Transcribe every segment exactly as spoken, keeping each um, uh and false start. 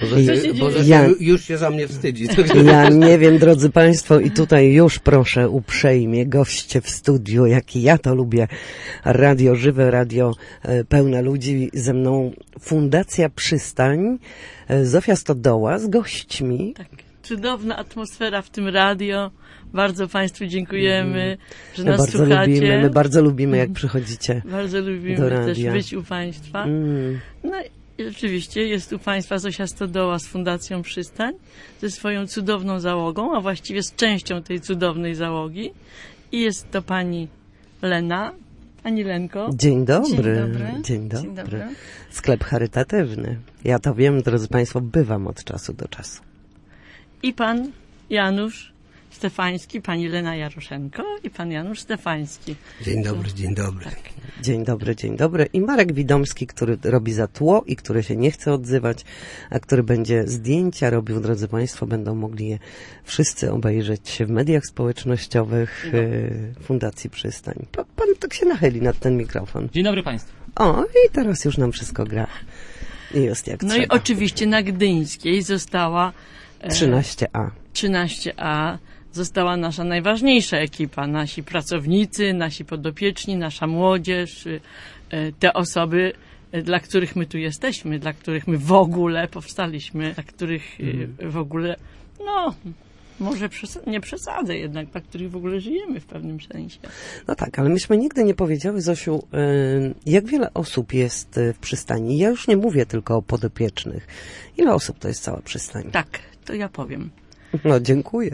Boże, Boże, ja, już się za mnie wstydzi. Ja nie wiem, drodzy Państwo, i tutaj już proszę uprzejmie goście w studiu, jak ja to lubię, radio żywe, radio pełne ludzi, ze mną Fundacja Przystań, Zofia Stodoła z gośćmi. Tak, cudowna atmosfera w tym radio. Bardzo Państwu dziękujemy, mm. że nas bardzo słuchacie. Lubimy, my bardzo lubimy, jak przychodzicie Bardzo lubimy do radia. też być u Państwa. Mm. No i rzeczywiście jest u Państwa Zosia Stodoła z Fundacją Przystań, ze swoją cudowną załogą, a właściwie z częścią tej cudownej załogi. I jest to pani Lena. Pani Lenko. Dzień dobry. Dzień dobry. Dzień dobry. Dzień dobry. Sklep charytatywny. Ja to wiem, drodzy Państwo, bywam od czasu do czasu. I pan Janusz Stefański, pani Lena Jaroszenko i pan Janusz Stefański. Dzień dobry, dzień dobry. Tak. Dzień dobry, dzień dobry. I Marek Widomski, który robi za tło i który się nie chce odzywać, a który będzie zdjęcia robił, drodzy Państwo, będą mogli je wszyscy obejrzeć w mediach społecznościowych no. Fundacji Przystań. Pan, pan tak się nachyli nad ten mikrofon. Dzień dobry Państwu. O, i teraz już nam wszystko gra. I jest jak no trzeba. i oczywiście na Gdyńskiej została e, trzynaście A. trzynaście A. Została nasza najważniejsza ekipa, nasi pracownicy, nasi podopieczni, nasza młodzież, te osoby, dla których my tu jesteśmy, dla których my w ogóle powstaliśmy, dla których mm. w ogóle, no, może przes- nie przesadzę jednak, dla których w ogóle żyjemy w pewnym sensie. No tak, ale myśmy nigdy nie powiedziały, Zosiu, jak wiele osób jest w przystani. Ja już nie mówię tylko o podopiecznych. Ile osób to jest cała przystań? Tak, to ja powiem. No, dziękuję.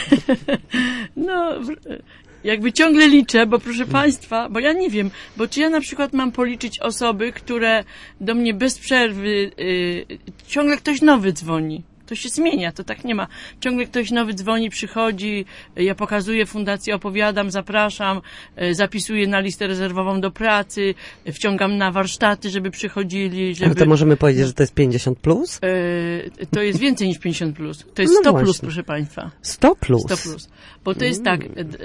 No, jakby ciągle liczę, bo proszę Państwa, bo ja nie wiem, bo czy ja na przykład mam policzyć osoby, które do mnie bez przerwy, yy, ciągle ktoś nowy dzwoni. To się zmienia, to tak nie ma. Ciągle ktoś nowy dzwoni, przychodzi, ja pokazuję fundację, opowiadam, zapraszam, zapisuję na listę rezerwową do pracy, wciągam na warsztaty, żeby przychodzili. Żeby... Ale to możemy powiedzieć, że to jest pięćdziesiąt plus? Yy, to jest więcej niż pięćdziesiąt plus. To jest no sto właśnie. plus, proszę Państwa. sto plus? sto plus. Bo to jest tak,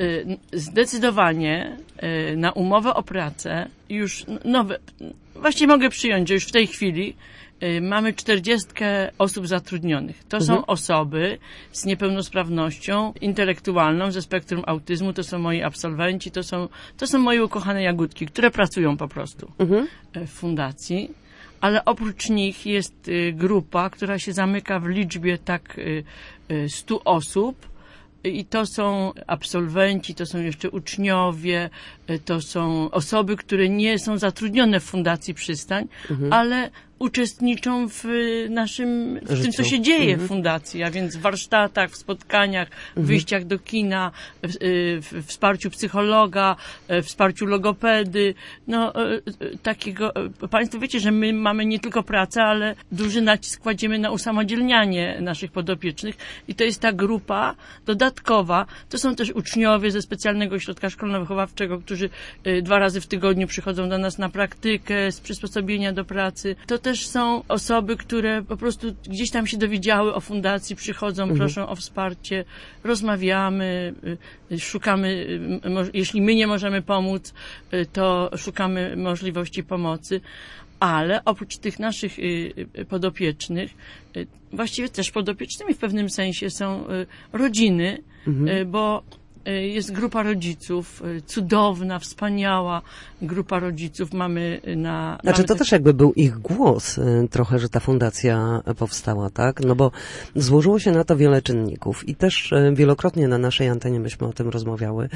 zdecydowanie na umowę o pracę już nowe, właściwie mogę przyjąć, że już w tej chwili mamy czterdziestkę osób zatrudnionych. To mhm. są osoby z niepełnosprawnością intelektualną, ze spektrum autyzmu, to są moi absolwenci, to są, to są moje ukochane jagódki, które pracują po prostu mhm. w fundacji. Ale oprócz nich jest grupa, która się zamyka w liczbie tak stu osób. I to są absolwenci, to są jeszcze uczniowie, to są osoby, które nie są zatrudnione w Fundacji Przystań, mhm. ale uczestniczą w naszym, w tym, co się dzieje mhm. w fundacji, a więc w warsztatach, w spotkaniach, w mhm. wyjściach do kina, w, w, w wsparciu psychologa, w wsparciu logopedy. No, takiego, Państwo wiecie, że my mamy nie tylko pracę, ale duży nacisk kładziemy na usamodzielnianie naszych podopiecznych i to jest ta grupa dodatkowa. To są też uczniowie ze specjalnego ośrodka szkolno-wychowawczego, którzy dwa razy w tygodniu przychodzą do nas na praktykę z przysposobienia do pracy. To też są osoby, które po prostu gdzieś tam się dowiedziały o fundacji, przychodzą, mhm. proszą o wsparcie, rozmawiamy, szukamy, jeśli my nie możemy pomóc, to szukamy możliwości pomocy. Ale oprócz tych naszych podopiecznych, właściwie też podopiecznymi w pewnym sensie są rodziny, mhm. bo jest grupa rodziców, cudowna, wspaniała grupa rodziców. Mamy na... Znaczy mamy to te... też jakby był ich głos trochę, że ta fundacja powstała, tak? No bo złożyło się na to wiele czynników i też wielokrotnie na naszej antenie myśmy o tym rozmawiały,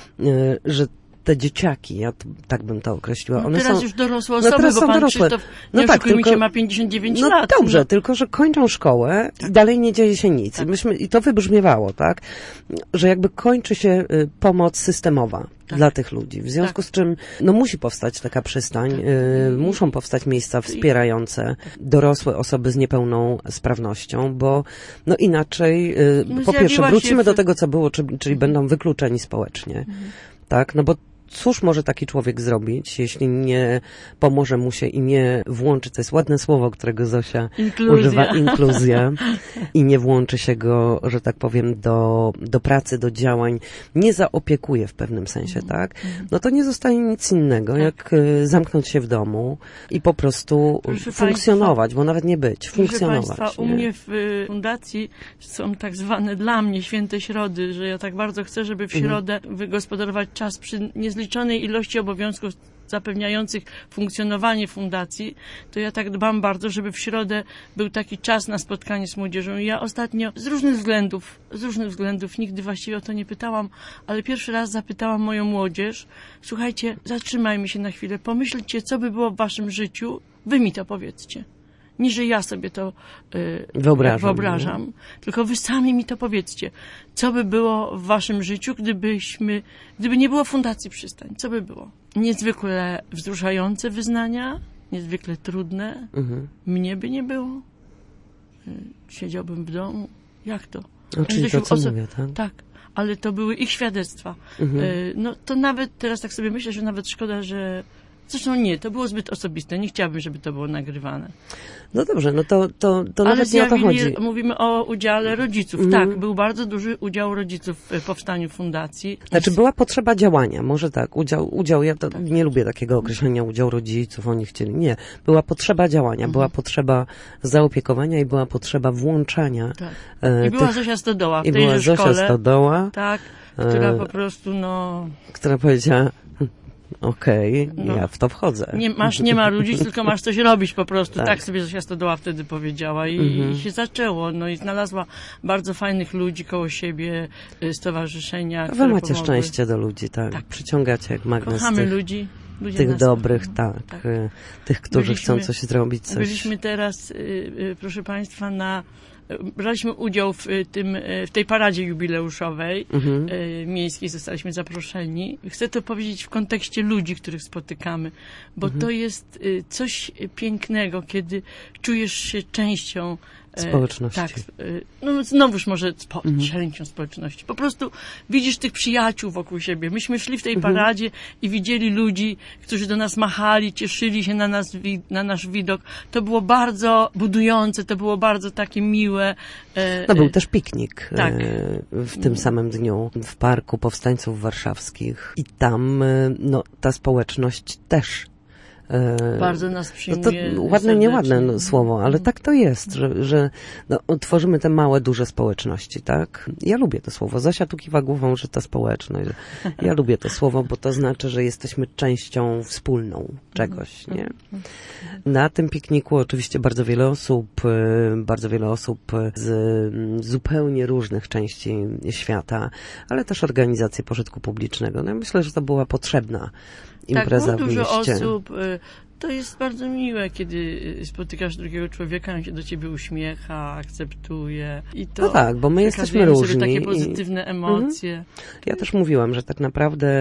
że te dzieciaki, ja t- tak bym to określiła. No one teraz są, już dorosłe no osoby, teraz bo są pan dorosłe. Krzysztof, no nie tak, oszukujmy tylko, się, ma pięćdziesiąt dziewięć no lat. Dobrze, no. tylko że kończą szkołę tak. i dalej nie dzieje się nic. Tak. I, myśmy, I to wybrzmiewało, tak? Że jakby kończy się y, pomoc systemowa tak. dla tych ludzi. W związku tak. z czym no musi powstać taka przystań, tak. y, muszą powstać miejsca wspierające dorosłe osoby z niepełną sprawnością, bo no inaczej y, no, po pierwsze wrócimy w... do tego, co było, czyli, czyli będą wykluczeni społecznie. Mhm. Tak? No bo cóż może taki człowiek zrobić, jeśli nie pomoże mu się i nie włączy, to jest ładne słowo, którego Zosia Inkluzja. używa, inkluzja, i nie włączy się go, że tak powiem, do, do pracy, do działań, nie zaopiekuje w pewnym sensie, tak? No to nie zostaje nic innego, tak. jak y, zamknąć się w domu i po prostu Proszę funkcjonować, państwa, bo nawet nie być, funkcjonować. Proszę Państwa, u nie? mnie w y, fundacji są tak zwane dla mnie święte środy, że ja tak bardzo chcę, żeby w środę mhm. wygospodarować czas przy niezliczonej ilości obowiązków zapewniających funkcjonowanie fundacji, to ja tak dbam bardzo, żeby w środę był taki czas na spotkanie z młodzieżą. I ja ostatnio z różnych względów, z różnych względów, nigdy właściwie o to nie pytałam, ale pierwszy raz zapytałam moją młodzież, słuchajcie, zatrzymajmy się na chwilę, pomyślcie, co by było w waszym życiu, wy mi to powiedzcie. Nie, że ja sobie to y, wyobrażam, wyobrażam tylko wy sami mi to powiedzcie. Co by było w waszym życiu, gdybyśmy, gdyby nie było Fundacji Przystań? Co by było? Niezwykle wzruszające wyznania, niezwykle trudne. Mhm. Mnie by nie było. Y, siedziałbym w domu. Jak to? O, czyli to, co oso- mówię, tak? Tak, ale to były ich świadectwa. Mhm. Y, no to nawet, teraz tak sobie myślę, że nawet szkoda, że zresztą nie, to było zbyt osobiste. Nie chciałabym, żeby to było nagrywane. No dobrze, no to, to, to Ale nawet nie o to chodzi. Mówimy o udziale rodziców. Mm. Tak, był bardzo duży udział rodziców w powstaniu fundacji. Znaczy była potrzeba działania, może tak, udział, udział ja to nie lubię takiego określenia udział rodziców, oni chcieli, nie. Była potrzeba działania, mhm. była potrzeba zaopiekowania i była potrzeba włączania. Tak. E, I była tych, Zosia Stodoła w I tejże była Zosia szkole. Stodoła. Tak, która e, po prostu, no... Która powiedziała, okej, okay, no, ja w to wchodzę. Nie, masz nie marudzić, tylko masz coś robić po prostu. Tak, tak sobie Zosia Stodoła wtedy powiedziała i, mhm. i się zaczęło. No i znalazła bardzo fajnych ludzi koło siebie, stowarzyszenia. Wy macie pomogły. szczęście do ludzi, tak. tak. Przyciągacie jak magnes Kochamy tych, ludzi. Ludzie tych nas dobrych, tak, tak. Tych, którzy byliśmy, chcą coś zrobić. Coś. Byliśmy teraz, y, y, proszę Państwa, na braliśmy udział w, tym, w tej paradzie jubileuszowej mhm. miejskiej, zostaliśmy zaproszeni. Chcę to powiedzieć w kontekście ludzi, których spotykamy, bo mhm. to jest coś pięknego, kiedy czujesz się częścią społeczności. Tak, no znowuż może spo, mhm. częścią społeczności. Po prostu widzisz tych przyjaciół wokół siebie. Myśmy szli w tej mhm. paradzie i widzieli ludzi, którzy do nas machali, cieszyli się na nas, na nasz widok. To było bardzo budujące, to było bardzo takie miłe. No był też piknik tak. w tym samym dniu w Parku Powstańców Warszawskich i tam no, ta społeczność też bardzo nas przyjmuje. No to ładne, nieładne no, słowo, ale tak to jest, że, że no, tworzymy te małe, duże społeczności, tak? Ja lubię to słowo. Zosia tu kiwa głową, że to społeczność. Ja lubię to słowo, bo to znaczy, że jesteśmy częścią wspólną czegoś, nie? Na tym pikniku oczywiście bardzo wiele osób, bardzo wiele osób z zupełnie różnych części świata, ale też organizacje pożytku publicznego. No ja myślę, że to była potrzebna impreza tak, było dużo w mieście. osób. To jest bardzo miłe, kiedy spotykasz drugiego człowieka, on się do ciebie uśmiecha, akceptuje. I to no tak, bo my jesteśmy różni. Sobie takie pozytywne i, emocje. Mm, ja też mówiłam, że tak naprawdę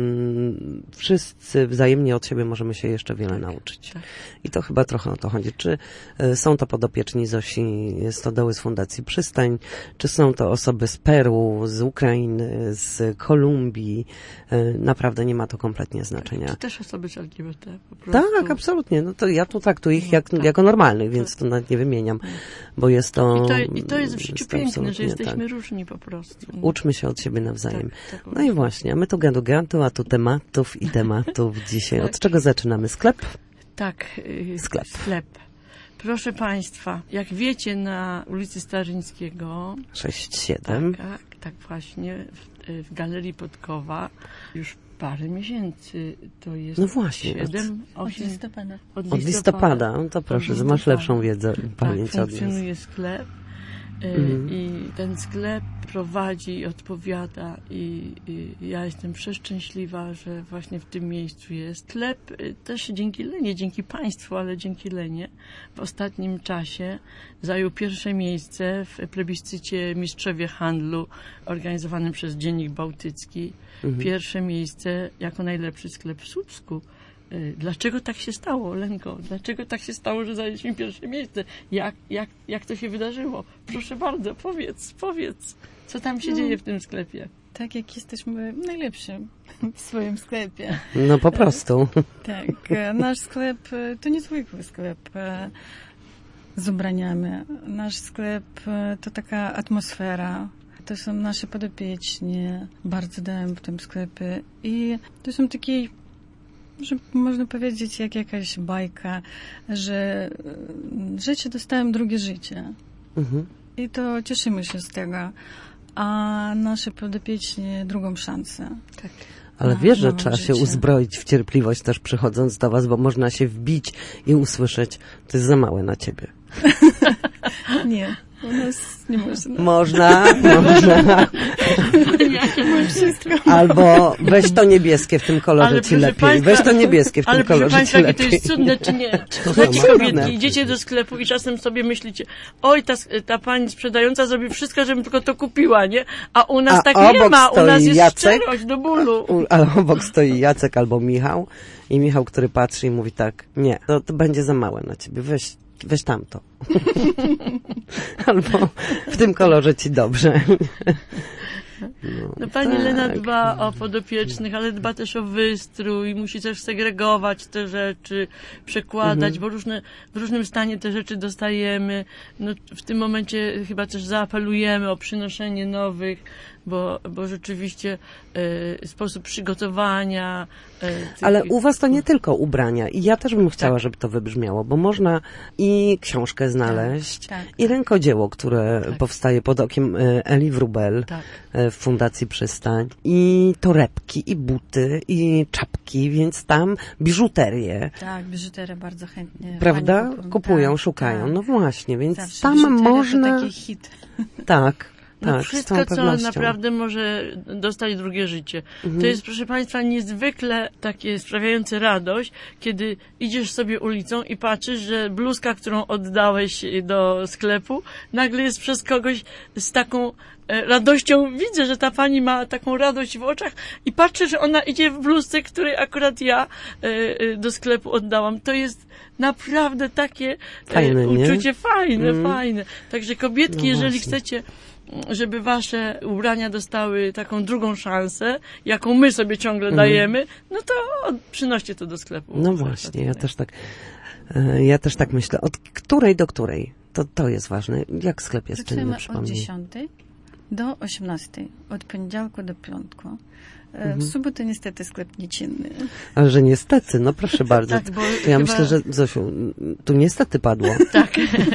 mm, wszyscy wzajemnie od siebie możemy się jeszcze wiele tak, nauczyć. Tak. I to chyba trochę o to chodzi. Czy y, są to podopieczni Zosi Stodoły z Fundacji Przystań, czy są to osoby z Peru, z Ukrainy, z Kolumbii. Y, naprawdę nie ma to kompletnie znaczenia. Czy też osoby z L G B T po prostu. Tak, absolutnie. No to ja tu traktuję ich jak, tak. jako normalnych, więc to nawet nie wymieniam, bo jest to... I to, i to jest w życiu piękne, że jesteśmy tak. różni po prostu. Uczmy się od siebie nawzajem. Tak, tak no i właśnie, a my tu gadu gadu, a tu tematów i tematów dzisiaj. tak. Od czego zaczynamy? Sklep? Tak. Yy, sklep. Sklep. Proszę Państwa, jak wiecie, na ulicy Starzyńskiego... sześć siedem. Tak, tak właśnie, w, w Galerii Podkowa już parę miesięcy, to jest no właśnie, siedem, osiem, od listopada. Od listopada, od listopada. No to proszę, listopada. Masz lepszą wiedzę, pamięć tak, od nas. funkcjonuje sklep mhm. i ten sklep prowadzi i odpowiada i, i ja jestem przeszczęśliwa, że właśnie w tym miejscu jest. Sklep też dzięki Lenie, dzięki Państwu, ale dzięki Lenie w ostatnim czasie zajął pierwsze miejsce w plebiscycie Mistrzowie Handlu organizowanym przez Dziennik Bałtycki. Mhm. Pierwsze miejsce jako najlepszy sklep w Słupsku. Dlaczego tak się stało, Lenko? Dlaczego tak się stało, że zajęliśmy pierwsze miejsce? Jak, jak, jak to się wydarzyło? Proszę bardzo, powiedz, powiedz, co tam się no. dzieje w tym sklepie? tak jak jesteśmy najlepsi w swoim sklepie. No po prostu. Tak, nasz sklep to niezwykły sklep z ubraniami. Nasz sklep to taka atmosfera. To są nasze podopieczni, bardzo dają w tym sklepie. I to są takie, że można powiedzieć, jak jakaś bajka, że rzeczy dostają drugie życie. Mhm. I to cieszymy się z tego. A nasze podopieczni drugą szansę. Tak. Ale wiesz, że trzeba się uzbroić w cierpliwość też przychodząc do was, bo można się wbić i usłyszeć, to jest za małe na ciebie. Nie, u nas nie można. Można, można. Albo weź to niebieskie w tym kolorze ale ci lepiej. Państwa, weź to niebieskie w tym ale kolorze państwa, ci lepiej. Ale to jest cudne, czy nie? Słuchajcie, kobietki, idziecie do sklepu i czasem sobie myślicie, oj, ta, ta pani sprzedająca zrobi wszystko, żebym tylko to kupiła, nie? A u nas A tak obok nie ma, u nas jest Jacek, szczerość do bólu. U, ale obok stoi Jacek albo Michał i Michał, który patrzy i mówi tak, nie, to, to będzie za małe na ciebie, weź weź tamto. Albo w tym kolorze ci dobrze. No, no pani tak. Lena dba o podopiecznych, ale dba też o wystrój, musi też segregować te rzeczy, przekładać, mhm. bo różne, w różnym stanie te rzeczy dostajemy. No, w tym momencie chyba też zaapelujemy o przynoszenie nowych, bo, bo rzeczywiście e, sposób przygotowania. E, tych... Ale u was to nie tylko ubrania. I ja też bym chciała, tak. żeby to wybrzmiało, bo można i książkę znaleźć, tak, tak. i rękodzieło, które tak. powstaje pod okiem Eli Wróbel tak. w Fundacji Przystań, i torebki, i buty, i czapki, więc tam biżuterię. Tak, biżuterię bardzo chętnie. Prawda? Kupują, tak, szukajął. Tak. No właśnie, więc zawsze tam można... To taki hit. Tak. No tak, wszystko, co naprawdę może dostać drugie życie. Mhm. To jest, proszę Państwa, niezwykle takie sprawiające radość, kiedy idziesz sobie ulicą i patrzysz, że bluzka, którą oddałeś do sklepu, nagle jest przez kogoś z taką radością. Widzę, że ta pani ma taką radość w oczach i patrzę, że ona idzie w bluzce, której akurat ja do sklepu oddałam. To jest naprawdę takie fajne, uczucie, nie? fajne, mm. fajne. Także kobietki, no jeżeli właśnie. chcecie, żeby wasze ubrania dostały taką drugą szansę, jaką my sobie ciągle mm. dajemy, no to przynoście to do sklepu. No właśnie, ja też tak ja też tak myślę. Od której do której? To, to jest ważne. Jak sklep jest czynny, przypomnij? Od dziesiątej do osiemnastej. Od poniedziałku do piątku. Mhm. W sobotę niestety sklep nieczynny. Ale że niestety, no proszę bardzo. Tak, bo to ja chyba... myślę, że Zosiu, tu niestety padło. Tak,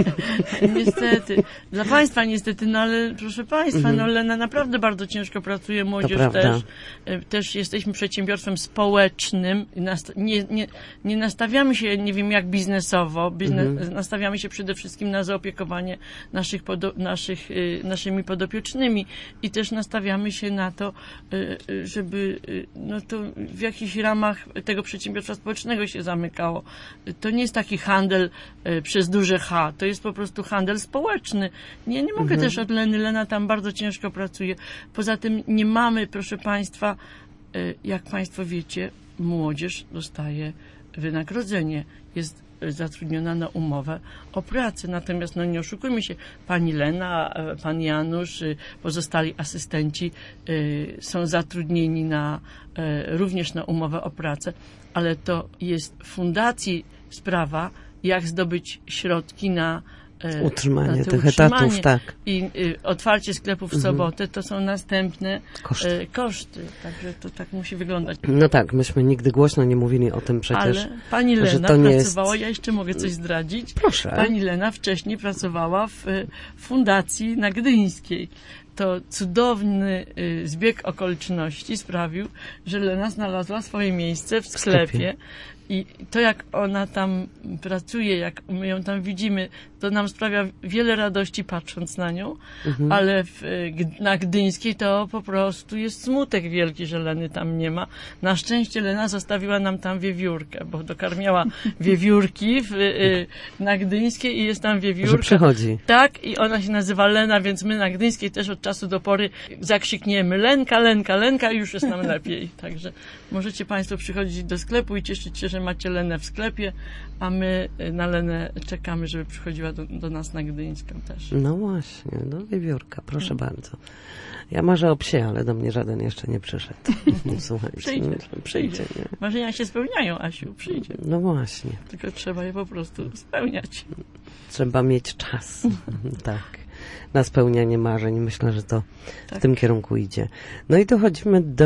niestety. Dla Państwa niestety, no ale proszę Państwa, mhm. no Lena naprawdę bardzo ciężko pracuje, młodzież też. Też jesteśmy przedsiębiorstwem społecznym. Nie, nie, nie nastawiamy się, nie wiem jak biznesowo, biznes, mhm. nastawiamy się przede wszystkim na zaopiekowanie naszych, podo, naszych, naszymi podopiecznymi i też nastawiamy się na to, że żeby no to w jakichś ramach tego przedsiębiorstwa społecznego się zamykało. To nie jest taki handel e, przez duże H, to jest po prostu handel społeczny. Nie, nie mogę mhm. też od Leny, Lena tam bardzo ciężko pracuje. Poza tym nie mamy, proszę Państwa, e, jak Państwo wiecie, młodzież dostaje wynagrodzenie. Jest zatrudniona na umowę o pracę. Natomiast, no nie oszukujmy się, pani Lena, pan Janusz, pozostali asystenci y, są zatrudnieni na, y, również na umowę o pracę, ale to jest w fundacji sprawa, jak zdobyć środki na utrzymanie na tych utrzymanie. etatów, tak. I y, otwarcie sklepów w mhm. sobotę to są następne koszty. Y, koszty. Także to tak musi wyglądać. No tak, myśmy nigdy głośno nie mówili o tym przecież. Ale pani Lena że to nie pracowała, jest... ja jeszcze mogę coś zdradzić. Proszę. Pani Lena wcześniej pracowała w y, Fundacji na Gdyńskiej. To cudowny y, zbieg okoliczności sprawił, że Lena znalazła swoje miejsce w sklepie. W sklepie. I to, jak ona tam pracuje, jak my ją tam widzimy, to nam sprawia wiele radości patrząc na nią, mhm. ale w, na Gdyńskiej to po prostu jest smutek wielki, że Leny tam nie ma. Na szczęście Lena zostawiła nam tam wiewiórkę, bo dokarmiała wiewiórki w, na Gdyńskiej i jest tam wiewiórka. Że przychodzi. Tak, i ona się nazywa Lena, więc my na Gdyńskiej też od czasu do pory zakrzykniemy Lenka, Lenka, Lenka i już jest nam lepiej. Także możecie Państwo przychodzić do sklepu i cieszyć się, że że macie Lenę w sklepie, a my na Lenę czekamy, żeby przychodziła do, do nas na Gdyńską też. No właśnie, no wiewiórka, proszę bardzo. Ja marzę o psie, ale do mnie żaden jeszcze nie przyszedł. Słuchajcie, Przyjdzie, no, przyjdzie, nie? Marzenia się spełniają, Asiu, przyjdzie. No właśnie, Tylko trzeba je po prostu spełniać. trzeba mieć czas, tak, na spełnianie marzeń. Myślę, że to Tak. w tym kierunku idzie. No i dochodzimy do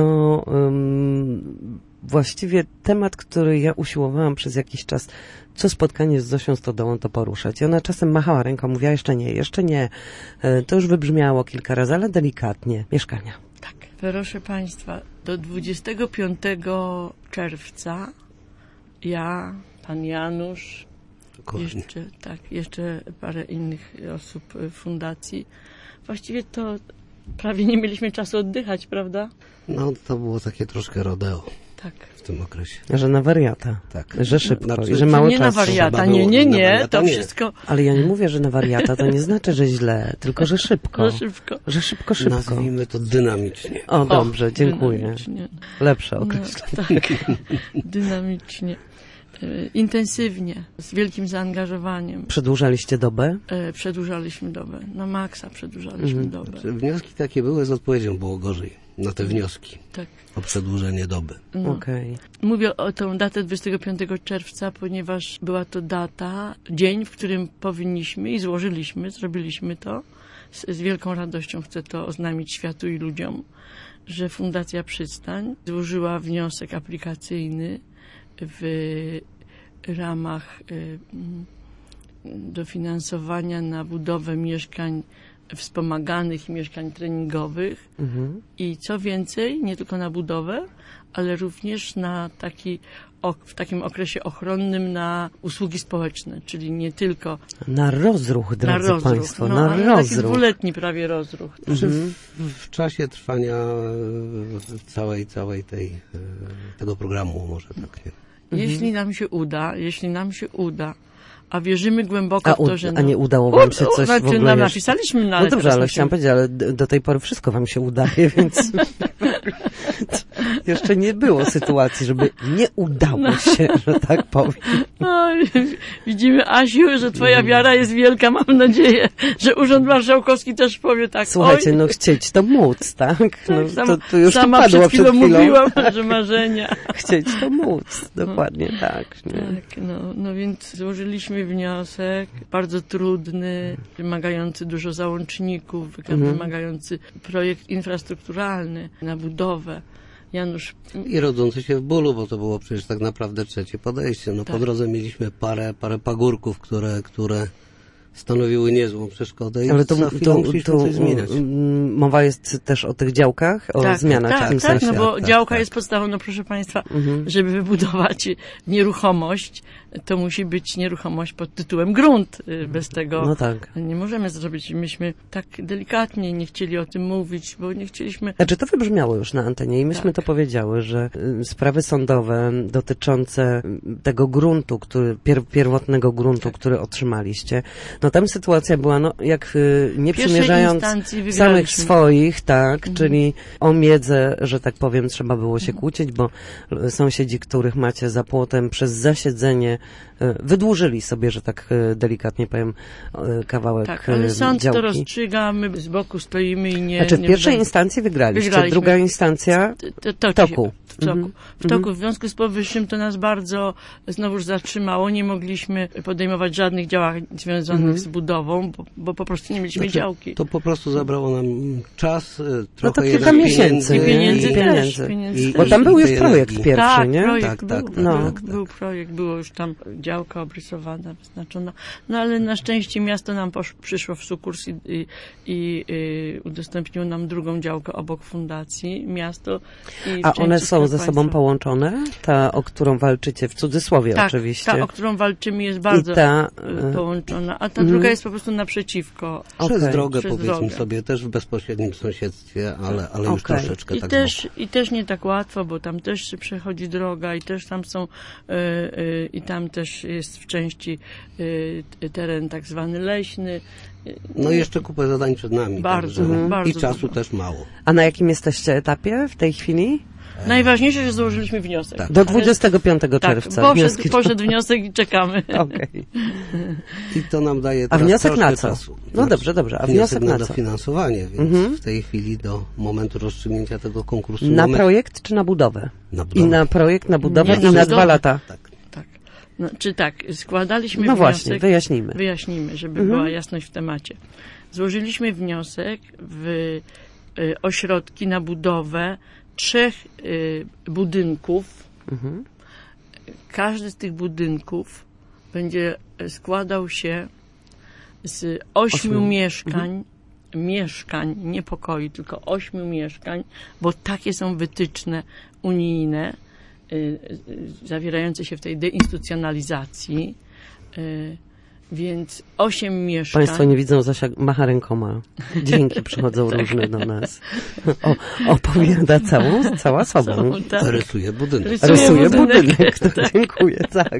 um, właściwie temat, który ja usiłowałam przez jakiś czas, co spotkanie z Zosią Stodołą to poruszać. I ona czasem machała ręką, mówiła jeszcze nie, jeszcze nie. E, To już wybrzmiało kilka razy, ale delikatnie. Mieszkania. Tak. Proszę Państwa, do dwudziestego piątego czerwca ja, pan Janusz, Dokładnie. jeszcze, tak, jeszcze parę innych osób y, fundacji. Właściwie to prawie nie mieliśmy czasu oddychać, prawda? No to było takie troszkę rodeo Tak. w tym okresie. Że na wariata. Tak. Że szybko Znaczy, i że mało nie na czasu. wariata, Trzeba nie, było- nie, na nie, wariata to nie. wszystko Ale ja nie mówię, że na wariata, to nie znaczy, że źle, tylko że szybko. za szybko. Że szybko, szybko. Nazwijmy to dynamicznie. O, dobrze, dziękuję. Dynamicznie. Lepsze No, określenie. tak, dynamicznie. E, Intensywnie, z wielkim zaangażowaniem. Przedłużaliście dobę? E, Przedłużaliśmy dobę. Na maksa przedłużaliśmy Mhm. dobę. Wnioski takie były, z odpowiedzią było gorzej na te wnioski Tak. o przedłużenie doby. No. Okej. Mówię o tę datę dwudziestego piątego czerwca, ponieważ była to data, dzień, w którym powinniśmy i złożyliśmy, zrobiliśmy to. Z, z wielką radością chcę to oznajmić światu i ludziom, że Fundacja Przystań złożyła wniosek aplikacyjny w ramach y, mm, dofinansowania na budowę mieszkań wspomaganych i mieszkań treningowych. Mhm. I co więcej, nie tylko na budowę, ale również na taki, ok- w takim okresie ochronnym na usługi społeczne, czyli nie tylko Na rozruch, na drodzy rozruch, Państwo, no, na ale taki rozruch. dwuletni prawie rozruch. Czy w, w czasie trwania e, całej, całej tej, e, tego programu, może tak nie. Jeśli nam się uda, jeśli nam się uda, a wierzymy głęboko A, w u, to, że... a nie udało wam się coś znaczy, w ogóle no, jeszcze? napisaliśmy, no, No ale dobrze, teraz ale musimy- chciałam powiedzieć, ale d- do tej pory wszystko wam się udaje, więc jeszcze nie było sytuacji, żeby nie udało się, że tak powiem. No, widzimy, Asiu, że twoja wiara jest wielka. Mam nadzieję, że Urząd Marszałkowski też powie tak. Słuchajcie, oj, no chcieć to móc, tak? No, tak, sama, to, to już to sama padło przed chwilą, przed chwilą. mówiłam, że marzenia. Chcieć to móc, dokładnie tak. Nie? Tak, no, no więc złożyliśmy wniosek, bardzo trudny, wymagający dużo załączników, wyga- Mhm. wymagający projekt infrastrukturalny na budowę. Janusz, I rodzący się w bólu, bo to było przecież tak naprawdę trzecie podejście. No Tak. po drodze mieliśmy parę, parę pagórków, które, które stanowiły niezłą przeszkodę i Ale to, za chwilę to, musieliśmy to coś zmieniać. mm, mowa jest też o tych działkach, o tak, zmianach tak, w tym tak, sensie. no bo tak, działka tak. jest podstawą, no proszę Państwa, Mhm. żeby wybudować nieruchomość, to musi być nieruchomość pod tytułem grunt. Y, Bez tego No tak. nie możemy zrobić. Myśmy tak delikatnie nie chcieli o tym mówić, bo nie chcieliśmy... Znaczy to wybrzmiało już na antenie i myśmy Tak. to powiedziały, że y, sprawy sądowe dotyczące y, tego gruntu, który, pier, pierwotnego gruntu, Tak. który otrzymaliście, no tam sytuacja była, no jak y, nie W pierwszej przymierzając instancji samych wygraliśmy. swoich, tak, Mhm. czyli o miedzę, że tak powiem, trzeba było się kłócić, bo y, sąsiedzi, których macie za płotem, przez zasiedzenie y, wydłużyli sobie, że tak y, delikatnie powiem, y, kawałek Tak, ale y, sąd działki. to rozstrzyga, my z boku stoimy i nie... Znaczy w nie pierwszej wydamy- instancji wygraliście, Wygraliśmy. druga instancja To- to- w toku. W toku. Mhm. W toku. W związku z powyższym to nas bardzo znowuż zatrzymało. Nie mogliśmy podejmować żadnych działań związanych Mhm. z budową, bo, bo po prostu nie mieliśmy Znaczy, działki. To po prostu zabrało nam czas, e, trochę to jednak kilka miesięcy, I nie? pieniędzy I też. pieniędzy. Pieniędzy I- Bo też. tam był i już tej projekt energii. pierwszy, tak, nie? projekt Tak, był, tak, tak, był, tak, był projekt, było już tam działka obrysowana, wyznaczona. No ale na szczęście miasto nam posz, przyszło w sukurs i, i, i y, udostępniło nam drugą działkę obok fundacji, miasto. I A w one części są Skarb ze sobą Państwa. połączone? Ta, o którą walczycie, w cudzysłowie Tak, oczywiście. ta, o którą walczymy, jest bardzo I ta, y, połączona, a ta mhm. druga jest po prostu naprzeciwko. Przez Okej. drogę, Przez powiedzmy drogę. sobie, też w bezpośrednim sąsiedztwie, ale, ale już Okej. troszeczkę I tak z też, I też nie tak łatwo, bo tam też przechodzi droga i też tam są, y, y, i tam też jest w części y, teren tak zwany leśny. No i jeszcze kupę zadań przed nami. Bardzo, także bardzo i czasu dużo. też mało. A na jakim jesteście etapie w tej chwili? Najważniejsze, że złożyliśmy wniosek. Tak. Do dwudziestego piątego Tak, czerwca. poszedł, Wnioski poszedł wniosek i czekamy. Okej. I to nam daje A teraz wniosek na troszkę co? czasu. No dobrze, dobrze. A wniosek wniosek na na co? dofinansowanie, więc Mhm. w tej chwili do momentu rozstrzygnięcia tego konkursu Na mamy... projekt czy na budowę? Na I budowę. na projekt, na budowę Nie, i na na budowę. dwa lata. Tak. Tak. No, czy tak, składaliśmy No wniosek... właśnie, wyjaśnijmy. Wyjaśnijmy, żeby Mhm. była jasność w temacie. Złożyliśmy wniosek w y, ośrodki na budowę trzech y, budynków. Mhm. Każdy z tych budynków będzie składał się z ośmiu Ośmiu. mieszkań, mieszkań, nie pokoi, tylko ośmiu mieszkań, bo takie są wytyczne unijne, y, y, zawierające się w tej deinstytucjonalizacji. Y, Więc osiem mieszkań. Państwo nie widzą, Zosia macha rękoma. Dźwięki przychodzą różne do nas. O, opowiada całą, cała sobą. Są, tak. Rysuje budynek. Rysuje Rysuje budynek. budynek. To dziękuję, tak.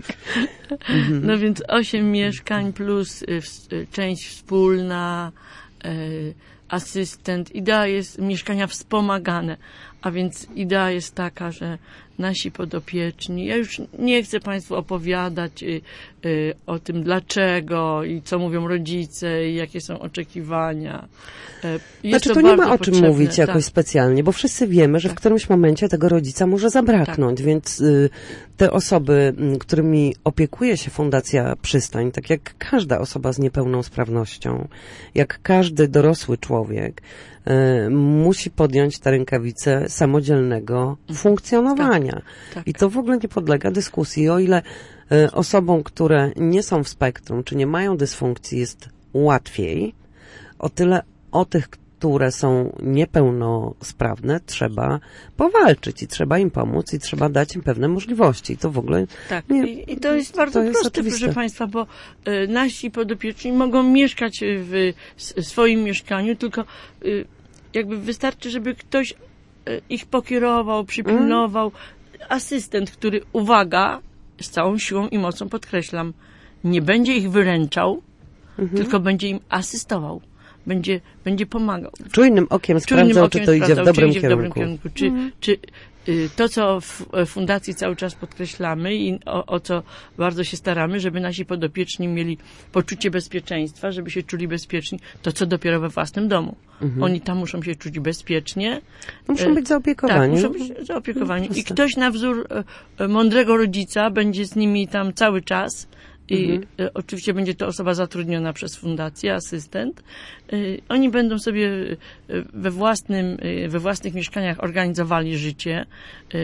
No więc osiem mieszkań plus y, w, y, część wspólna, y, asystent. Idea jest mieszkania wspomagane, a więc idea jest taka, że nasi podopieczni, ja już nie chcę Państwu opowiadać y, y, o tym dlaczego i co mówią rodzice i jakie są oczekiwania. Y, jest Znaczy, to nie ma bardzo o czym potrzebne, mówić jakoś tak. specjalnie, bo wszyscy wiemy, że w Tak. którymś momencie tego rodzica może zabraknąć, więc y, te osoby, y, którymi opiekuje się Fundacja Przystań, tak jak każda osoba z niepełnosprawnością, jak każdy dorosły człowiek, y, musi podjąć te rękawice samodzielnego funkcjonowania. Tak. I to w ogóle nie podlega dyskusji. O ile y, osobom, które nie są w spektrum, czy nie mają dysfunkcji, jest łatwiej, o tyle o tych, które są niepełnosprawne, trzeba powalczyć i trzeba im pomóc i trzeba dać im pewne możliwości. I to w ogóle Tak, nie, I, i to jest bardzo to jest proste, oczywiste. proszę Państwa, bo y, nasi podopieczni mogą mieszkać w s- swoim mieszkaniu, tylko y, jakby wystarczy, żeby ktoś y, ich pokierował, przypilnował. Asystent, który, uwaga, z całą siłą i mocą podkreślam, nie będzie ich wyręczał, tylko będzie im asystował. Będzie, będzie pomagał. czujnym okiem Czujnym sprawdzał, okiem czy to idzie w sprawdzał, dobrym czy idzie kierunku. w dobrym kierunku. Czy, czy y, to, co w e, fundacji cały czas podkreślamy i o, o co bardzo się staramy, żeby nasi podopieczni mieli poczucie bezpieczeństwa, żeby się czuli bezpieczni, to co dopiero we własnym domu. Oni tam muszą się czuć bezpiecznie. Muszą E, być zaopiekowani. Tak, muszą być zaopiekowani. I proste. ktoś na wzór e, e, mądrego rodzica będzie z nimi tam cały czas. I Mhm. e, oczywiście będzie to osoba zatrudniona przez fundację, asystent. E, oni będą sobie e, we, własnym, e, we własnych mieszkaniach organizowali życie e,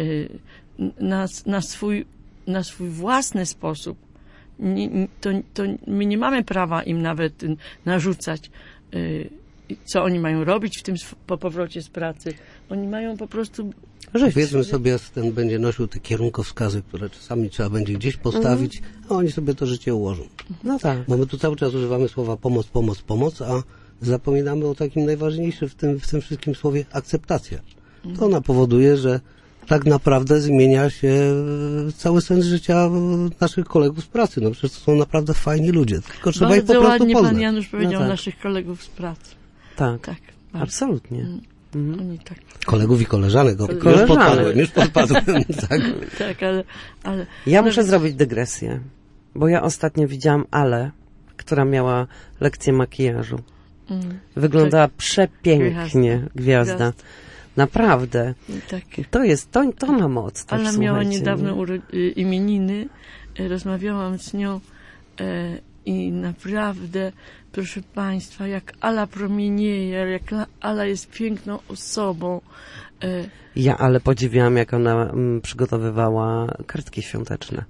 na, na, swój, na swój własny sposób. Nie, nie- to, to my nie mamy prawa im nawet y, narzucać, y, co oni mają robić w tym sw- po powrocie z pracy. Oni mają po prostu... Żyć. Powiedzmy sobie, asystent będzie nosił te kierunkowskazy, które czasami trzeba będzie gdzieś postawić, a oni sobie to życie ułożą. No tak. Bo my tu cały czas używamy słowa pomoc, pomoc, pomoc, a zapominamy o takim najważniejszym w tym, w tym wszystkim słowie akceptacja. To ona powoduje, że tak naprawdę zmienia się e, cały sens życia e, naszych kolegów z pracy. No przecież to są naprawdę fajni ludzie, tylko trzeba ich po Bardzo prostu ładnie poznać. pan Janusz powiedział No tak. naszych kolegów z pracy. Tak, Tak, bardzo. absolutnie. Mhm. Oni tak, Kolegów i koleżanek. O, już Koleżanek. podpadłem, już podpadłem. tak. tak, ale... ale Ja no muszę więc- zrobić dygresję, bo ja ostatnio widziałam Ale, która miała lekcję makijażu. Mm, Wyglądała przepięknie, Gwiazda. gwiazda. Gwiazda. Naprawdę. tak. To jest, to, to ma moc. Też, Ala miała słuchajcie, niedawno nie? uro- y, imieniny. Y, Rozmawiałam z nią e, i naprawdę, proszę Państwa, jak Ala promienieje, jak la- Ala jest piękną osobą. E, Ja ale podziwiałam, jak ona mm, przygotowywała kartki świąteczne.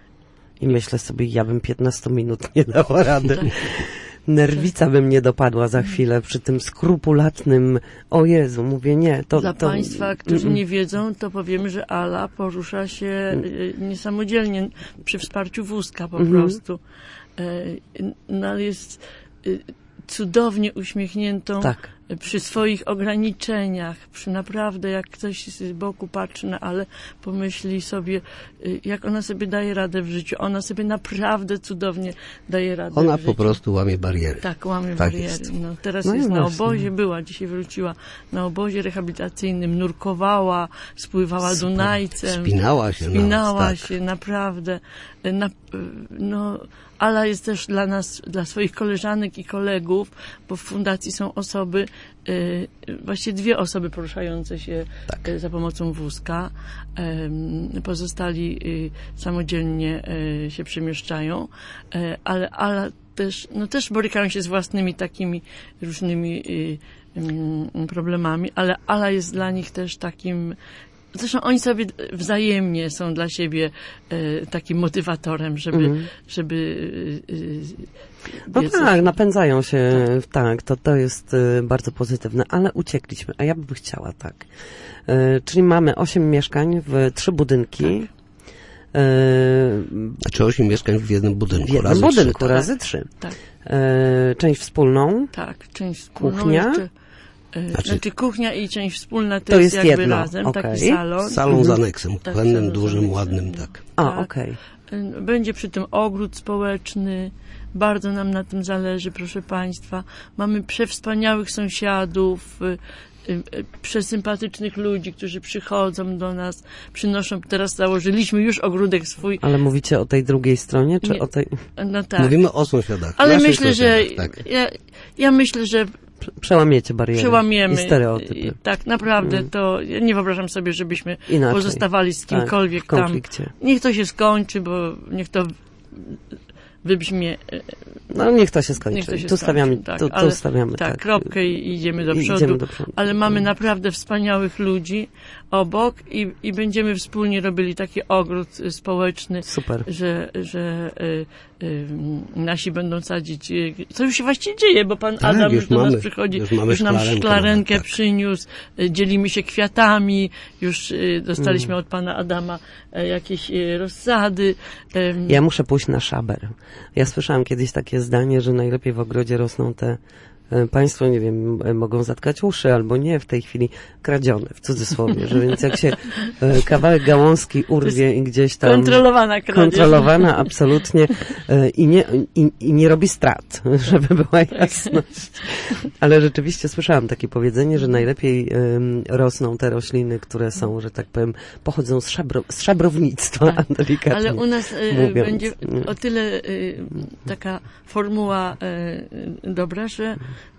I myślę sobie, ja bym piętnaście minut nie dała rady. Nerwica by mnie dopadła za chwilę przy tym skrupulatnym, o Jezu, mówię nie, to... Dla to, Państwa, którzy mm, nie wiedzą, to powiemy, że Ala porusza się y, niesamodzielnie przy wsparciu wózka po Mhm. prostu. E, No, ale jest y, cudownie uśmiechniętą Tak. przy swoich ograniczeniach, przy naprawdę, jak ktoś z boku patrzy, no, ale pomyśli sobie, jak ona sobie daje radę w życiu. Ona sobie naprawdę cudownie daje radę Ona w po życiu. prostu łamie bariery. Tak, łamie Tak bariery. jest. No, teraz No i jest na właśnie. obozie, była, dzisiaj wróciła na obozie rehabilitacyjnym, nurkowała, spływała Super. Dunajcem. Wspinała się. Wspinała no, tak. się, naprawdę. Na, no, Ala jest też dla nas, dla swoich koleżanek i kolegów, bo w fundacji są osoby, y, właściwie dwie osoby poruszające się Tak. y, za pomocą wózka. Y, pozostali y, samodzielnie y, się przemieszczają, y, ale Ala też, no też borykają się z własnymi takimi różnymi y, y, problemami, ale Ala jest dla nich też takim. Zresztą oni sobie wzajemnie są dla siebie e, takim motywatorem, żeby, Mhm. żeby e, e, No biec. tak, napędzają się, tak, to, to jest y, bardzo pozytywne, ale uciekliśmy, a ja bym chciała tak. Y, czyli mamy osiem mieszkań w trzy budynki. Tak. Y, Czy osiem mieszkań w jednym budynku? w jednym razy budynku, trzy, tak? razy trzy. Tak, Y, część wspólną. tak, część wspólna. Kuchnia? Jeszcze, e, Znaczy- znaczy kuchnia i część wspólna to, To jest, jest jakby jedno, razem, okej. taki salon. Salon z aneksem, Tak, pełnym, salon z dużym, aneksem. ładnym, tak. A, Tak. okej. E, Będzie przy tym ogród społeczny. Bardzo nam na tym zależy, proszę Państwa. Mamy przewspaniałych sąsiadów, y, y, y, przesympatycznych ludzi, którzy przychodzą do nas, przynoszą, teraz założyliśmy już ogródek swój. Ale mówicie o tej drugiej stronie, czy Nie. o tej... No tak. Mówimy o sąsiadach. Ale naszych myślę, że sąsiadach, tak. ja, ja myślę, że Przełamiecie bariery przełamiemy. i stereotypy. I tak, naprawdę to ja nie wyobrażam sobie, żebyśmy Inaczej. pozostawali z Tak, kimkolwiek w tam. konflikcie. Niech to się skończy, bo niech to wybrzmie. No niech to się skończy. Niech to się tu stawiamy, skończy, tak, tu, tu ale- stawiamy, tak, tak. kropkę i idziemy do I przodu. idziemy do przodu. Ale mamy naprawdę wspaniałych ludzi obok i, i będziemy wspólnie robili taki ogród y, społeczny, Super. że, że y, y, nasi będą sadzić. Y, co już się właściwie dzieje, bo pan Tak, Adam już już do mamy- nas przychodzi, już mamy nam szklarenkę szklarenkę nawet, tak. przyniósł, y, dzielimy się kwiatami, już y, dostaliśmy Mm. od pana Adama y, jakieś y, rozsady. Ym, Ja muszę pójść na szaber. Ja słyszałam kiedyś takie zdanie, że najlepiej w ogrodzie rosną te e, państwo, nie wiem, e, mogą zatkać uszy albo nie, w tej chwili kradzione, w cudzysłowie, że więc jak się e, kawałek gałązki urwie i gdzieś tam... Kontrolowana kradzież. Kontrolowana, absolutnie e, i nie, i, i nie robi strat, żeby była jasność. Ale rzeczywiście słyszałam takie powiedzenie, że najlepiej em, rosną te rośliny, które są, że tak powiem, pochodzą z, szabro, z szabrownictwa, Tak. delikatnie Ale u nas y, mówiąc. będzie o tyle y, taka formuła y, dobra, że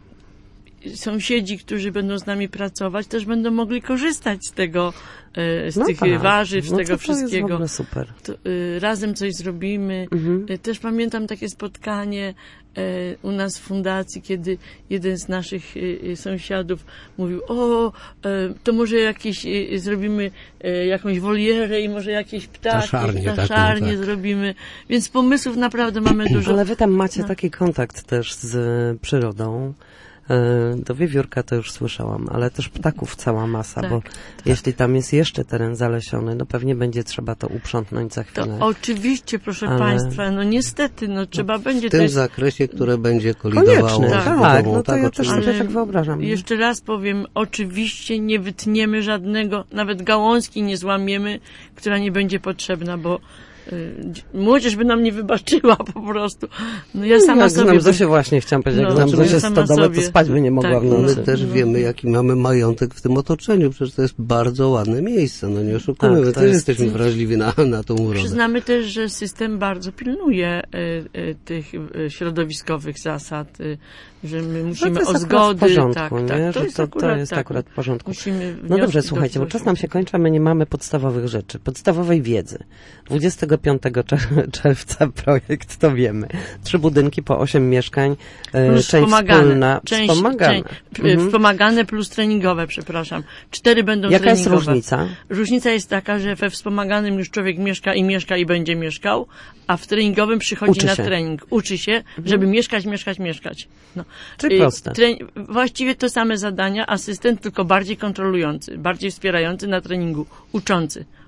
sąsiedzi, którzy będą z nami pracować, też będą mogli korzystać z tego, y, z No tych tak. warzyw, z No tego to to jest w wszystkiego. ogóle super. To, y, razem coś zrobimy. Mhm. Y, Też pamiętam takie spotkanie y, u nas w fundacji, kiedy jeden z naszych y, y, sąsiadów mówił, o, y, to może jakieś, y, zrobimy y, jakąś wolierę i może jakieś ptaki, Ptaszarnię taką, ptaszarnię tak. zrobimy. Więc pomysłów naprawdę mamy dużo. Ale wy tam macie No. taki kontakt też z e, przyrodą. E, Do wiewiórka to już słyszałam, ale też ptaków cała masa, Tak, bo jeśli tam jest jeszcze teren zalesiony, no pewnie będzie trzeba to uprzątnąć za To chwilę. oczywiście, proszę Ale- Państwa, no niestety, no trzeba będzie W tym też. zakresie, które będzie kolidowało Konieczne, z tak, budową, no to ja też oczywiście. sobie tak wyobrażam. Jeszcze raz powiem, oczywiście nie wytniemy żadnego, nawet gałązki nie złamiemy, która nie będzie potrzebna, bo y, młodzież by nam nie wybaczyła po prostu. No ja sama jak sobie... znam Zosię, właśnie chciałam powiedzieć, No, jak znam ja Zosię sama stodołę, to sobie- spać by nie mogła tak, w no, nocy. My też No. wiemy, jaki mamy majątek w tym otoczeniu. Przecież to jest bardzo ładne miejsce. No nie oszukujmy, Tak, my to też jest- jesteśmy wrażliwi na, na tą urodę. Przyznamy też, że system bardzo pilnuje y, y, tych y, środowiskowych zasad, y, że my No musimy to jest o akurat zgody. w porządku, tak, nie? tak, Że to jest to, akurat, to jest tak. akurat w porządku. Musimy No wnioski dobrze, słuchajcie, bo do- czas nam się kończy, a my nie mamy podstawowych rzeczy, podstawowej wiedzy. dwudziestego piątego czer- czerwca projekt, to wiemy. Trzy budynki po osiem mieszkań, e, Plus część wspomagane. wspólna, Część, wspomagane. część, Mhm. Wspomagane plus treningowe, przepraszam. Cztery będą Jaka jest treningowe. różnica? Różnica jest taka, że we wspomaganym już człowiek mieszka i mieszka i będzie mieszkał, a w treningowym przychodzi Uczy na się. trening. Uczy się, żeby mieszkać, mieszkać, mieszkać. No. Czyli Y, proste. Tre- właściwie to same zadania, asystent tylko bardziej kontrolujący, bardziej wspierający na treningu, uczący.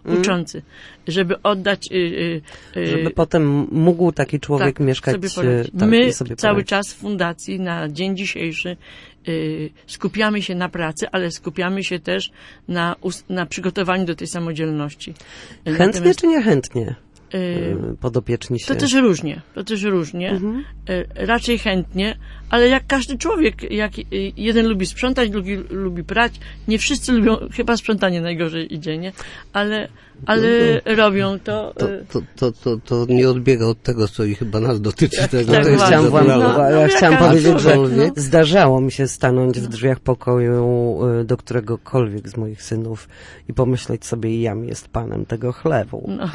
Mm. uczący, żeby oddać... Y, y, y, Żeby potem mógł taki człowiek tak, mieszkać sobie poradzić. tak, My i sobie cały poradzić. czas w fundacji na dzień dzisiejszy y, skupiamy się na pracy, ale skupiamy się też na, us- na przygotowaniu do tej samodzielności. Chętnie Natomiast, czy niechętnie y, y, podopieczni się? to też różnie, to też różnie. Mhm. Y, raczej chętnie, ale jak każdy człowiek, jak y, jeden lubi sprzątać, drugi lubi prać, nie wszyscy lubią, chyba sprzątanie najgorzej idzie, nie? Ale, ale robią to. To, y, to, to, to, to nie odbiega od tego, co i chyba nas dotyczy. Tego, tak, to jest właśnie. Chciałam wam, naturalne. No, ja no, chciałam jaka- powiedzieć, że Aczkolwiek- zdarzało mi się stanąć w drzwiach pokoju y, do któregokolwiek z moich synów i pomyśleć sobie, jam jest panem tego chlewu. no.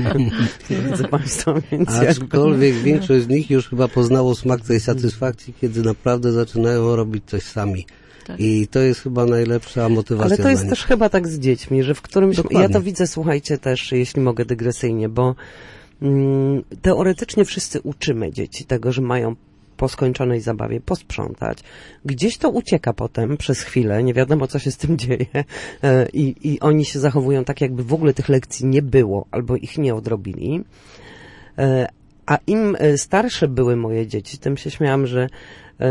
Drodzy Państwo, więc jakby... Aczkolwiek większość z nich już chyba poznało smak tej satysfakcji, kiedy naprawdę zaczynają robić coś sami. Tak. I to jest chyba najlepsza motywacja Ale to jest dla też nich. chyba tak z dziećmi, że w którymś... Dokładnie. Ja to widzę, słuchajcie, też, jeśli mogę dygresyjnie, bo mm, teoretycznie wszyscy uczymy dzieci tego, że mają po skończonej zabawie posprzątać. Gdzieś to ucieka potem przez chwilę, nie wiadomo, co się z tym dzieje e, i, i oni się zachowują tak, jakby w ogóle tych lekcji nie było, albo ich nie odrobili. E, a im e, starsze były moje dzieci, tym się śmiałam, że e,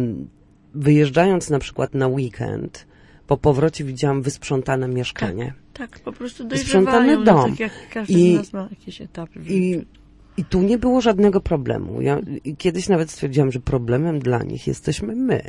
wyjeżdżając na przykład na weekend, po powrocie widziałam wysprzątane mieszkanie. Tak, po prostu Sprzątany dojrzewają, dom. no, tak jak każdy I- z nas ma jakieś etapy w życiu. I, I tu nie było żadnego problemu. Ja i kiedyś nawet stwierdziłam, że problemem dla nich jesteśmy my.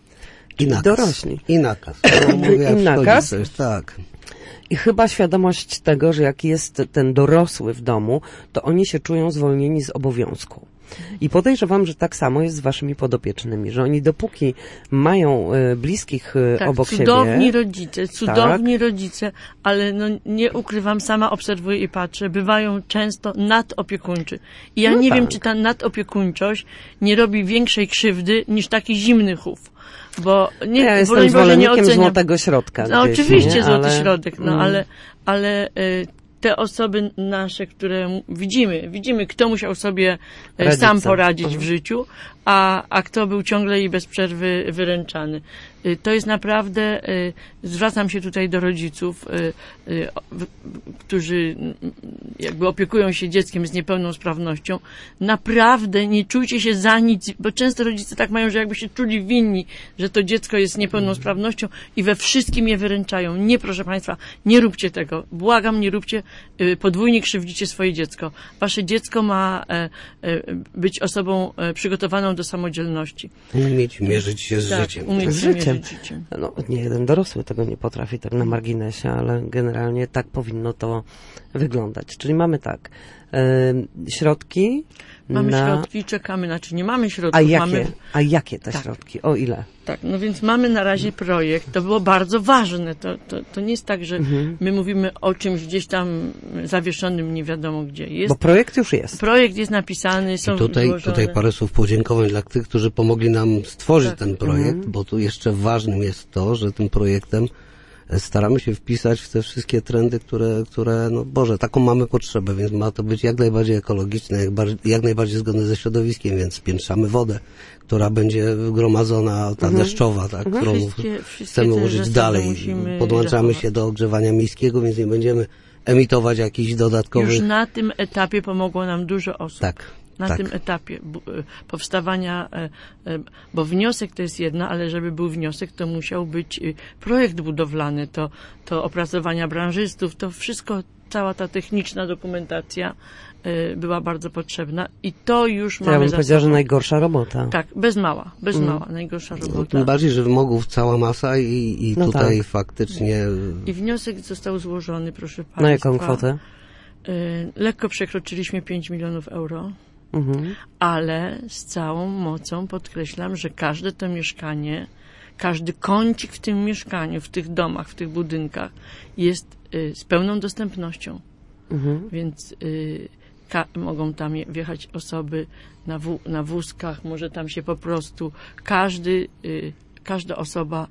I Czyli nakaz. dorośli. I nakaz. No, mówię, jak I wchodzi nakaz? coś, tak. I chyba świadomość tego, że jak jest ten dorosły w domu, to oni się czują zwolnieni z obowiązku. I podejrzewam, że tak samo jest z waszymi podopiecznymi, że oni dopóki mają e, bliskich e, Tak, obok cudowni siebie... rodzice, cudowni rodzice, ale no nie ukrywam, sama obserwuję i patrzę, bywają często nadopiekuńczy. I ja No nie tak. wiem, czy ta nadopiekuńczość nie robi większej krzywdy niż taki zimny chów. Bo nie, Ja broń jestem Boże, nie zwolennikiem oceniam. złotego środka. No gdzieś, oczywiście nie? złoty Ale- środek, no Mm. ale, ale y, te osoby nasze, które m- widzimy, widzimy, kto musiał sobie e, Radzić sam sam. poradzić Mhm. w życiu, a, a kto był ciągle i bez przerwy wyręczany. Y, To jest naprawdę, y, zwracam się tutaj do rodziców, y, y, o- w- którzy mm, jakby opiekują się dzieckiem z niepełnosprawnością. Naprawdę nie czujcie się za nic, bo często rodzice tak mają, że jakby się czuli winni, że to dziecko jest z niepełnosprawnością i we wszystkim je wyręczają. Nie, proszę Państwa, nie róbcie tego. Błagam, nie róbcie, y, podwójnie krzywdzicie swoje dziecko. Wasze dziecko ma e, e, być osobą e, przygotowaną do samodzielności. Umieć mierzyć się z Tak, życiem. umieć Z się życiem. mierzyć życiem. No, nie jeden dorosły tego nie potrafi, tak na marginesie, ale generalnie tak powinno to wyglądać. Czyli mamy tak, em, środki Mamy na... środki, czekamy, znaczy nie mamy środków, A jakie, mamy... a jakie te Tak. środki? O ile? Tak, no więc mamy na razie projekt, to było bardzo ważne, to, to, to nie jest tak, że Mhm. my mówimy o czymś gdzieś tam zawieszonym nie wiadomo gdzie. Jest, Bo projekt już jest. projekt jest napisany, są I tutaj, włożone. tutaj parę słów podziękowań dla tych, którzy pomogli nam stworzyć Tak. ten projekt, Mhm. bo tu jeszcze ważnym jest to, że tym projektem e, staramy się wpisać w te wszystkie trendy, które, które no Boże, taką mamy potrzebę, więc ma to być jak najbardziej ekologiczne, jak, bardziej, jak najbardziej zgodne ze środowiskiem, więc spiętrzamy wodę, która będzie gromadzona, ta deszczowa, tak, którą Wszystkie- wszystkie chcemy te użyć zasady dalej. musimy Podłączamy zachować. się do ogrzewania miejskiego, więc nie będziemy emitować jakichś dodatkowych... Już na tym etapie pomogło nam dużo osób. Tak, Na tak. tym etapie bu- e, powstawania, e, e, bo wniosek to jest jedno, ale żeby był wniosek, to musiał być e, projekt budowlany, to, to opracowania branżystów, to wszystko, cała ta techniczna dokumentacja e, była bardzo potrzebna i to już To ja mamy bym za powiedziała, że sobą. najgorsza robota. Tak, bez mała, bez Mm. mała, najgorsza No, robota. tym bardziej, że wymogów cała masa i, i No tutaj tak. faktycznie I wniosek został złożony, proszę Państwa. Na jaką kwotę? E, lekko przekroczyliśmy pięć milionów euro. Mhm. Ale z całą mocą podkreślam, że każde to mieszkanie, każdy kącik w tym mieszkaniu, w tych domach, w tych budynkach jest y, z pełną dostępnością. Mhm. Więc y, ka- mogą tam je- wjechać osoby na, wó- na wózkach, może tam się po prostu każdy, y, każda osoba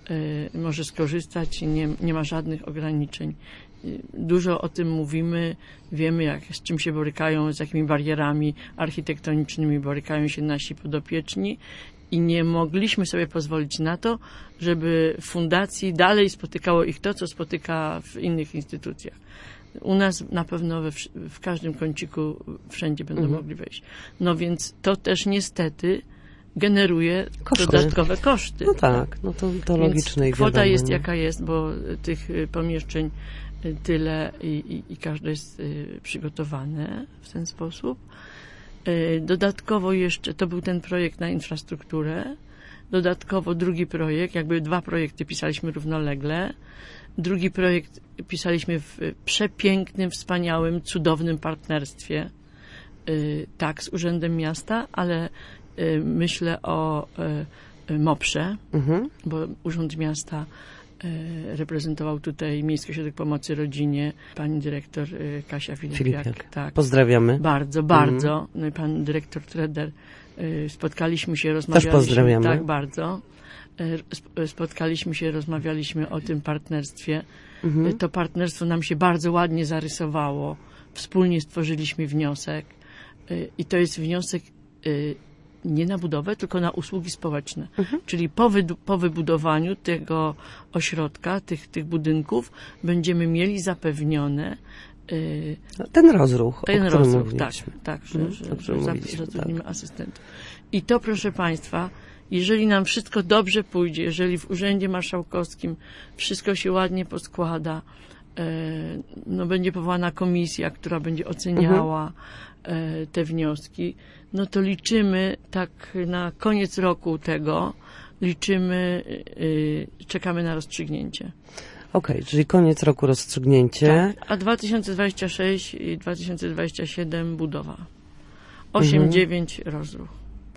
y, może skorzystać i nie, nie ma żadnych ograniczeń. Y, Dużo o tym mówimy, wiemy jak, z czym się borykają, z jakimi barierami architektonicznymi borykają się nasi podopieczni i nie mogliśmy sobie pozwolić na to, żeby w fundacji dalej spotykało ich to, co spotyka w innych instytucjach. U nas na pewno we, w każdym kąciku wszędzie będą Mhm. mogli wejść. No więc to też niestety generuje Koszty. dodatkowe koszty. No tak, no to, to Więc logiczne i kwota wiadomo, jest nie? jaka jest, bo tych y, pomieszczeń y, tyle i, i, i każde jest y, przygotowane w ten sposób. Y, dodatkowo jeszcze, to był ten projekt na infrastrukturę, dodatkowo drugi projekt, jakby dwa projekty pisaliśmy równolegle. Drugi projekt pisaliśmy w przepięknym, wspaniałym, cudownym partnerstwie, y, tak, z Urzędem Miasta, ale y, myślę o y, MOPRze, Mhm. bo Urząd Miasta y, reprezentował tutaj Miejski Ośrodek Pomocy Rodzinie, pani dyrektor y, Kasia Filipiak. Filipiak. Tak. Pozdrawiamy. Bardzo, bardzo. No i pan dyrektor Treder, y, spotkaliśmy się, Też rozmawialiśmy. pozdrawiamy. Tak, bardzo. Y, sp- Spotkaliśmy się, rozmawialiśmy o tym partnerstwie. Mhm. Y, To partnerstwo nam się bardzo ładnie zarysowało. Wspólnie stworzyliśmy wniosek. Y, I to jest wniosek y, nie na budowę, tylko na usługi społeczne. Mhm. Czyli po, wydu- po wybudowaniu tego ośrodka, tych, tych budynków, będziemy mieli zapewnione y, Ten rozruch, ten o którym rozruch, tak, mówiliśmy. tak, że, Mhm, że, o że którym za- mówiliśmy, zatrudnimy tak. asystentów. I to, proszę Państwa, jeżeli nam wszystko dobrze pójdzie, jeżeli w Urzędzie Marszałkowskim wszystko się ładnie poskłada, e, no będzie powołana komisja, która będzie oceniała e, te wnioski, no to liczymy tak na koniec roku tego, liczymy, y, czekamy na rozstrzygnięcie. Okej, czyli koniec roku rozstrzygnięcie. Tak, a dwa tysiące dwudziesty szósty i dwa tysiące dwudziesty siódmy budowa. osiem Mhm. dziewięć rozruch.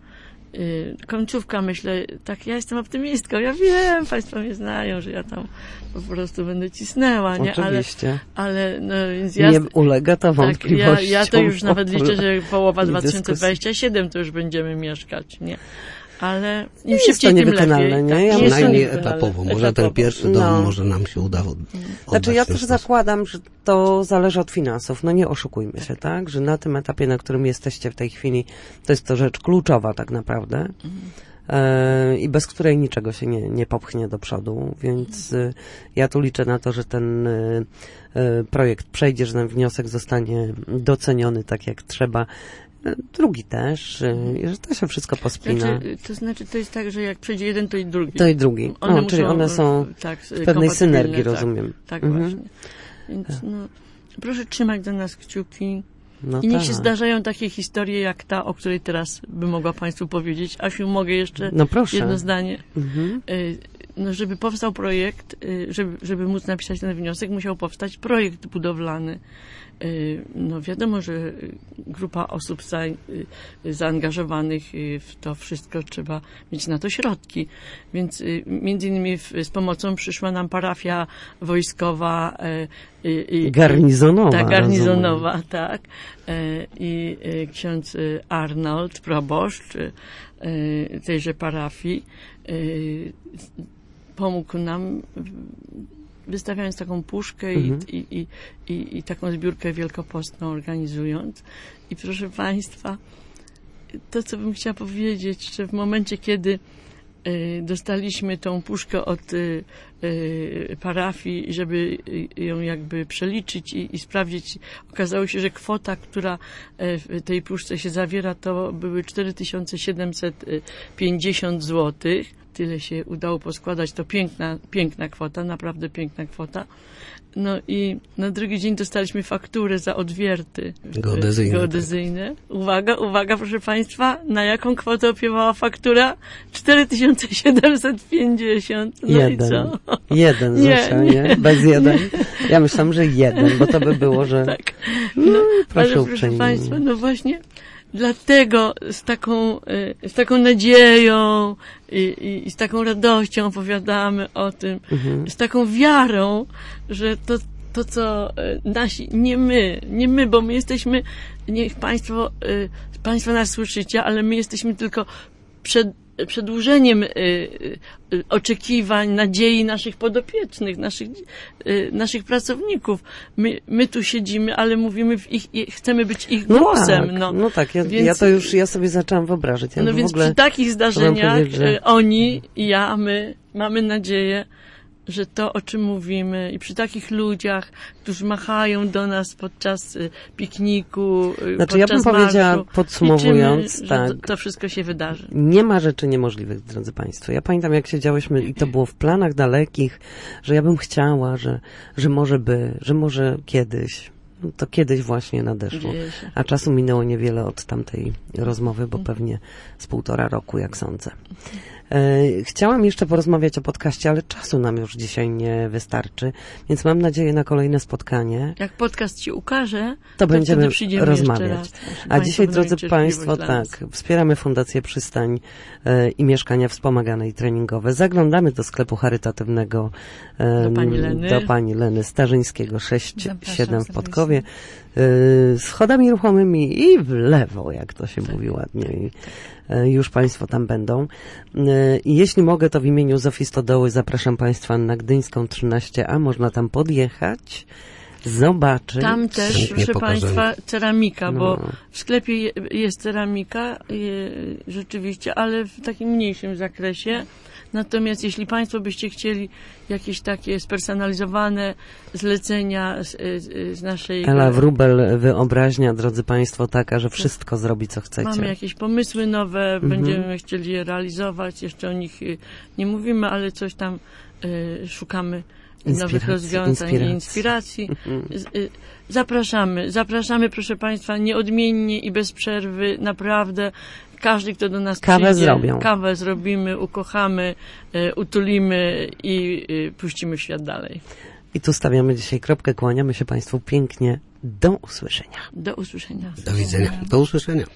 Yy, końcówka, myślę, tak, ja jestem optymistką, ja wiem, Państwo mnie znają, że ja tam po prostu będę cisnęła, nie? Ale, Oczywiście. ale no więc ja... Nie ulega to tak, ja, wątpliwościom. ja to już nawet liczę, że połowa i dwa tysiące dyskusji. dwudziesty siódmy to już będziemy mieszkać, nie? Ale im Nie jest szybciej, to tym niewykonalne, lepiej. nie? Tak, Ja jest to Przynajmniej niewykonalne. etapowo. Może ten pierwszy dom No. może nam się uda od, oddać Znaczy ja w ten też sposób. zakładam, że to zależy od finansów. No nie oszukujmy się, tak? Że na tym etapie, na którym jesteście w tej chwili, to jest to rzecz kluczowa tak naprawdę. E, I bez której niczego się nie, nie popchnie do przodu, więc y, ja tu liczę na to, że ten y, y, projekt przejdzie, że ten wniosek zostanie doceniony tak jak trzeba. Y, Drugi też, y, i że to się wszystko pospina. Znaczy, to znaczy, to jest tak, że jak przejdzie jeden, to i drugi. To i drugi. One O, czyli muszą, one są tak, w pewnej kompatybilne, synergii, tak, rozumiem. Tak, Mhm. właśnie. Więc no, proszę trzymać za nas kciuki. No I niech tak. się zdarzają takie historie jak ta, o której teraz bym mogła Państwu powiedzieć. Asiu, mogę jeszcze No proszę. jedno zdanie? Mhm. Y, No, żeby powstał projekt, y, żeby, żeby móc napisać ten wniosek, musiał powstać projekt budowlany. Y, No wiadomo, że grupa osób za, y, zaangażowanych y, w to wszystko trzeba mieć na to środki. Więc y, między innymi w, z pomocą przyszła nam parafia wojskowa y, y, y, Garnizonowa. tak, rozumiem. garnizonowa, tak. E, I e, ksiądz e, Arnold, proboszcz e, tejże parafii, e, pomógł nam, wystawiając taką puszkę i, Mhm. i, i, i, i taką zbiórkę wielkopostną organizując. I proszę Państwa, to, co bym chciała powiedzieć, że w momencie, kiedy y, dostaliśmy tą puszkę od y, y, parafii, żeby y, ją jakby przeliczyć i, i sprawdzić, okazało się, że kwota, która y, w tej puszce się zawiera, to były cztery tysiące siedemset pięćdziesiąt złotych. Tyle się udało poskładać. To piękna, piękna kwota, naprawdę piękna kwota. No i na drugi dzień dostaliśmy fakturę za odwierty Geodezyjne, geodezyjne. Uwaga, uwaga, proszę Państwa, na jaką kwotę opiewała faktura? cztery tysiące siedemset pięćdziesiąt. No jeden. i co? Jeden, Nie, Zosia, nie. nie? Bez jeden. Ja myślałam, że jeden, bo to by było, że... Tak. No, No, proszę ale proszę uprzejmie. Państwa, no właśnie dlatego z taką, y, z taką nadzieją i, i, i z taką radością opowiadamy o tym, Mhm. z taką wiarą, że to, to co y, nasi, nie my, nie my, bo my jesteśmy, niech Państwo, y, Państwo nas słyszycie, ale my jesteśmy tylko przed przedłużeniem y, y, oczekiwań, nadziei naszych podopiecznych, naszych, y, naszych pracowników. My, my tu siedzimy, ale mówimy w ich, i chcemy być ich No głosem. tak, no. no tak, ja, Więc- ja to już, ja sobie zaczęłam wyobrażać. Ja No w więc ogóle... przy takich zdarzeniach powiedzieć, że- y, oni i ja, my mamy nadzieję, że to, o czym mówimy i przy takich ludziach, którzy machają do nas podczas y, pikniku, y, Znaczy, ja bym podczas powiedziała, marszu, podsumowując, liczymy, tak, że to, to wszystko się wydarzy. nie ma rzeczy niemożliwych, drodzy Państwo. Ja pamiętam, jak siedziałyśmy i to było w planach dalekich, że ja bym chciała, że, że może by, że może kiedyś. No to kiedyś właśnie nadeszło. Dzieje się. A czasu minęło niewiele od tamtej rozmowy, bo pewnie z półtora roku, jak sądzę. E, chciałam jeszcze porozmawiać o podcaście, ale czasu nam już dzisiaj nie wystarczy, więc mam nadzieję na kolejne spotkanie. Jak podcast się ukaże, To, to będziemy wtedy przyjdziemy rozmawiać. jeszcze raz. A Państwo dzisiaj, będą drodzy mieć Państwo, cierpliwość dla tak, nas. wspieramy Fundację Przystań e, i Mieszkania Wspomagane i Treningowe. Zaglądamy do sklepu charytatywnego e, Do pani Leny. do pani Leny Starzyńskiego sześć Zapraszam siedem w serdecznie. Podkowie. e, Schodami ruchomymi i w lewo, jak to się mówi ładnie. I, e, już Państwo tam będą. E, I jeśli mogę, to w imieniu Zofii Stodoły zapraszam Państwa na Gdyńską trzynaście A. Można tam podjechać, zobaczyć. Tam też, Chętnie proszę pokażemy. Państwa, ceramika, bo No. w sklepie je- jest ceramika, je, rzeczywiście, ale w takim mniejszym zakresie. Natomiast jeśli Państwo byście chcieli jakieś takie spersonalizowane zlecenia z, z naszej... Ela Wróbel, wyobraźnia, drodzy Państwo, taka, że wszystko zrobi, co chcecie. Mamy jakieś pomysły nowe, Mhm. będziemy chcieli je realizować, jeszcze o nich y, nie mówimy, ale coś tam y, szukamy nowych Inspiracji, rozwiązań i inspiracji. Z- y, Zapraszamy, zapraszamy, proszę Państwa, nieodmiennie i bez przerwy, naprawdę. Każdy, kto do nas Kawę przyjdzie, zrobią. kawę zrobimy, ukochamy, y, utulimy i y, puścimy w świat dalej. I tu stawiamy dzisiaj kropkę, kłaniamy się Państwu pięknie. Do usłyszenia. Do usłyszenia. Do widzenia. Do usłyszenia.